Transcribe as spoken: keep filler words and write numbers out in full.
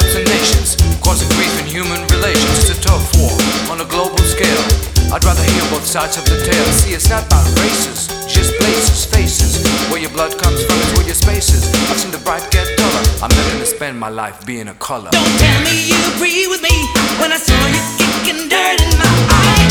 tribes and nations, causing grief in human relations. It's a tough war on a global scale. I'd rather hear both sides of the tale. See, it's not about races, just places, faces. Where your blood comes from is where your space is. I've seen the bright get duller. I'm not gonna spend my life being a color. Don't tell me you agree with me when I saw you kicking dirt in my eye.